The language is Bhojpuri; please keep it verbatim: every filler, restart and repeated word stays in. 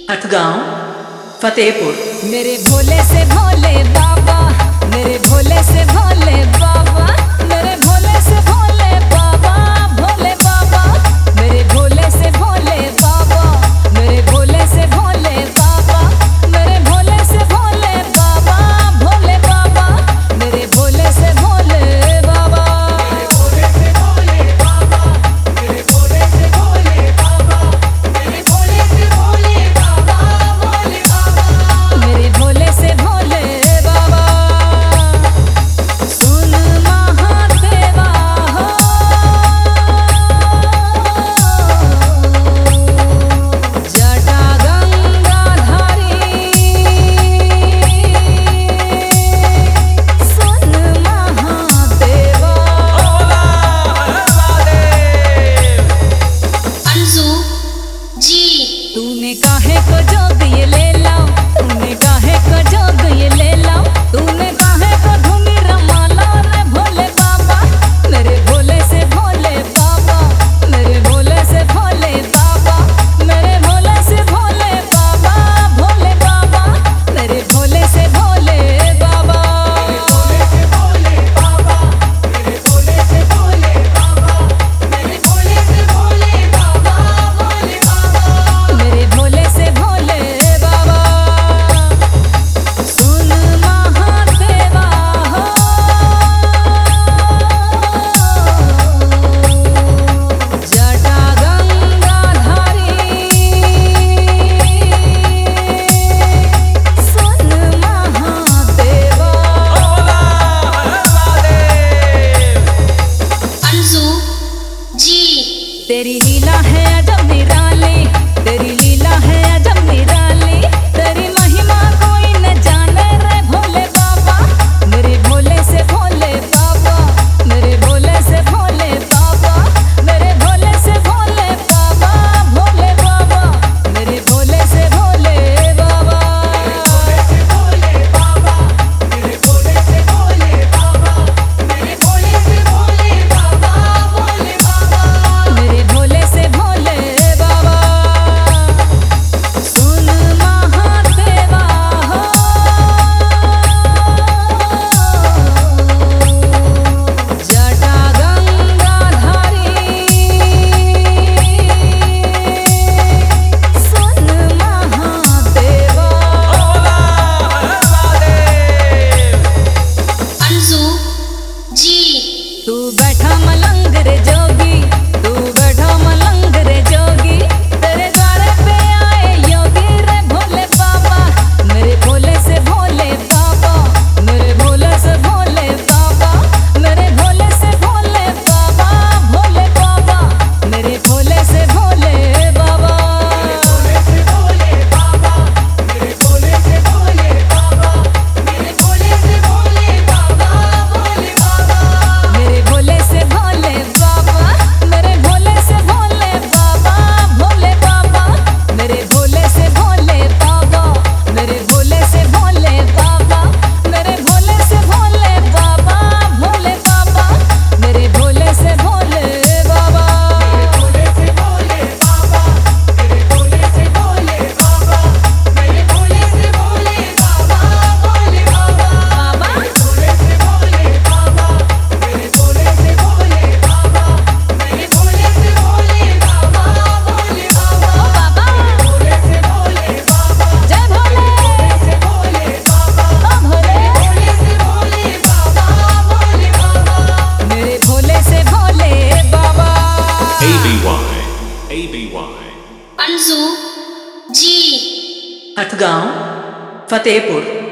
हथगांव फतेहपुर। मेरे भोले से भोले बाबा, मेरे भोले से भोले बाबा, मेरे भोले से भोले बाबा, भोले बाबा, मेरे भोले से भोले बाबा, मेरे भोले से भोले बाबा, मेरे भोले से भोले बाबा, भोले बाबा, मेरे भोले से भोले बाबा, मेरे भोले से भोले बाबा, मेरे भोले से भोले बाबा, मेरे भोले से भोले बाबा, भोले बाबा, मेरे भोले से भोले बाबा। सुन महादेवा हो, जटा गंगाधारी, सुन महादेवा। अंशु जी तूने काहे को जोग ये ले लाओ, तूने काहे को जोग ये ले लाओ, तूने काहे को धुनी रमाला रे भोले बाबा, मेरे भोले से भोले बाबा, मेरे भोले से भोले बाबा, मेरे भोले से भोले बाबा, भोले बाबा, मेरे भोले से भोले बाबा, मेरे भोले से भोले बाबा, मेरे भोले से भोले बाबा, मेरे भोले से भोले बाबा, भोले बाबा, मेरे भोले से भोले बाबा। सुन महादेवा हो, जटा गंगाधारी, सुन महादेवा। अंशु जी तेरी लीला है अजब निराली, तेरी लीला है अजब निराली, तेरी महिमा कोई न जाने रे भोले बाबा, मेरे भोले से भोले बाबा, मेरे भोले से भोले बाबा, मेरे भोले से भोले बाबा, भोले बाबा, मेरे भोले से भोले बाबा, मेरे भोले से भोले बाबा, मेरे भोले से भोले बाबा, मेरे भोले से भोले बाबा, भोले बाबा, मेरे भोले से भोले बाबा। सुन महादेवा हो, जटा गंगाधारी, सुन महादेवा। अंशु जी तू बैठा मलंग रे जोगी, तू बैठा मलंग रे जोगी, तेरे द्वारे पे आए योगी रे भोले बाबा, मेरे भोले से भोले बाबा, मेरे भोले से भोले बाबा, मेरे भोले से भोले बाबा, भोले बाबा, मेरे भोले से भोले बाबा, मेरे भोले से भोले बाबा, मेरे भोले से भोले बाबा, मेरे भोले से भोले बाबा, भोले बाबा, मेरे भोले से भोले बाबा, मेरे भोले से भोले बाबा, भोले बाबा, मेरे भोले से भोले बाबा, मेरे भोले से भोले बाबा, मेरे भोले से भोले बाबा, भोले बाबा, मेरे भोले से भोले बाबा, मेरे भोले से भोले बाबा, मेरे भोले से भोले बाबा, मेरे भोले से भोले बाबा, भोले बाबा, बाबा, मेरे भोले से भोले बाबा, मेरे भोले से भोले बाबा, मेरे भोले से भोले बाबा, भोले बाबा, बाबा, भोले से भोले बाबा, जय भोले से भोले बाबा, ओ भोले, भोले से भोले बाबा, भोले बाबा, मेरे भोले से भोले बाबा। A B Y A B Y Anshu जी हथगांव फतेहपुर।